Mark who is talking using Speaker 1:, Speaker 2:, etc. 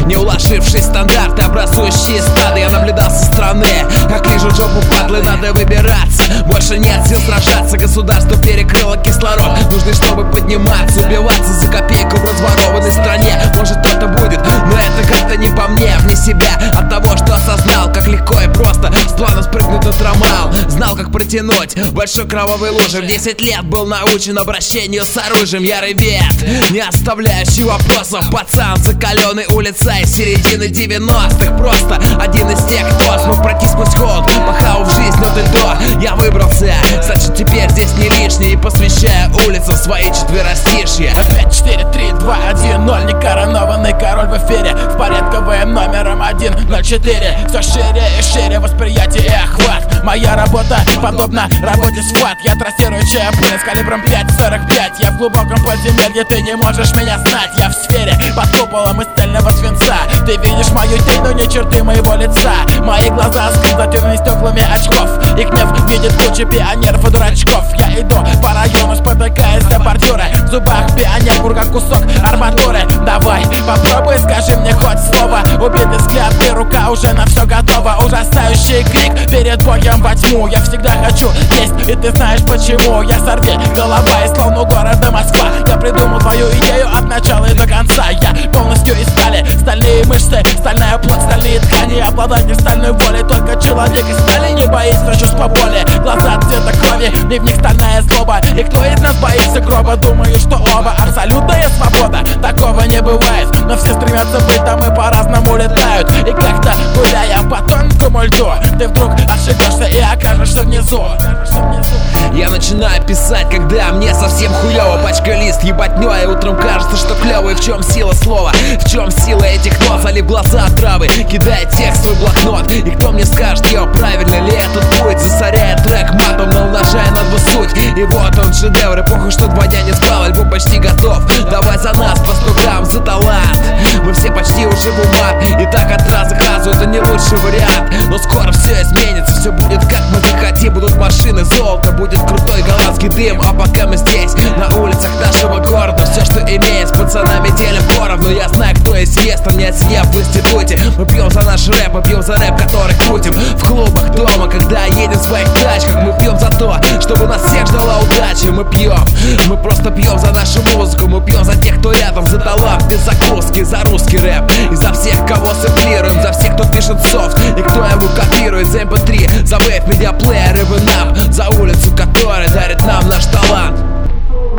Speaker 1: не уложившись в стандарты, образующие стады. Я наблюдал со стороны, как лижут жопу падлы. Надо выбираться, больше нет сил сражаться. Государство перекрыло кислород, нужно, чтобы подниматься. Убиваться за копейку в разворованной стране. Может, кто-то будет, но это как-то не по мне. Вне себя от того, что осознал, как легко и просто с плана спрыгнуть на трамвал. Знал, как протянуть большой кровавой лужи. В 10 лет был научен обращению с оружием. Ярый вет, не оставляющий вопросов. Пацан, закаленный улицей середины 90-х. Просто один из тех, кто смог пройти сквозь холод, махал в жизнь от и до. Я выбрался, значит теперь здесь не лишний. И посвящаю улицам свои четверостишья.
Speaker 2: 5, 4, 3, 2, 1, 0. Некоронованный король в эфире, в порядковым номером 104. Все шире и шире восприятие и охват. Моя работа подобна работе СВАТ. Я трассирую ЧП с калибром 5,45. Я в глубоком подземелье, ты не можешь меня знать. Я в сфере под куполом из цельного свинца. Ты видишь мою тень, но не черты моего лица. Мои глаза скрытыми стеклами очков. Их гнев видит куча пионеров и дурачков. Я иду по району, спотыкаясь на бордюры. В зубах пионерку, как кусок арматуры. Давай, попробуй, скажи мне хоть слово. Убитый взгляд и рука уже на все готова. Ужасающий крик перед боем во тьму. Я всегда хочу есть, и ты знаешь почему. Я сорви голова и слон у города Москва. Я придумал твою идею от начала и до конца. Я полностью из стали, стальные мышцы, стальная плоть, стальные ткани. Обладатель стальной воли, только человек из стали не боится чувства боли. Глаза цвета крови, и в них стальная злоба. И кто из нас боится гроба? Думаю, что оба. Абсолютная свобода, такого не бывает. Но все стремятся быть там и по-разному летают. И как-то гуляя по тонкому льду, ты вдруг ошибешься и окажешься внизу.
Speaker 1: Я начинаю писать, когда мне совсем хуёво. Пачка лист, ебатнёй, и утром кажется, что клёво. И в чем сила слова? В чем сила этих нот? Залив глаза травы, кидая текст в свой блокнот. И кто мне скажет, правильно ли этот путь? Засоряя трек матом, но умножая на дву суть. И вот он шедевр, эпоху, что 2 дня не спал. Альбом почти готов, давай за нас по 100 грамм за талант. Мы все почти уши в умат, и так от раза к разу это не лучший вариант. Но скоро все изменится, все будет как мы захотим. Будут машины, золото, будет крутой голландский дым. А пока мы здесь, на улицах нашего города, все, что имеем, с пацанами делим поровну. Я знаю, кто есть Вестон, не отсидев в институте. Мы пьем за наш рэп, мы пьем за рэп, который крутим в клубах дома, когда едем в своих тачках. Мы пьем за то, чтобы нас всех ждала удача. Мы пьем, мы просто пьем за нашу музыку. Мы пьем за тех, кто рядом, за талант без закуски, за русский рэп. И за всех, кого сэмплируем, за всех, кто пишет софт и кто его копирует. За MP3, за вейв, медиаплеер и нам, за улицу, которая дарит нам наш талант.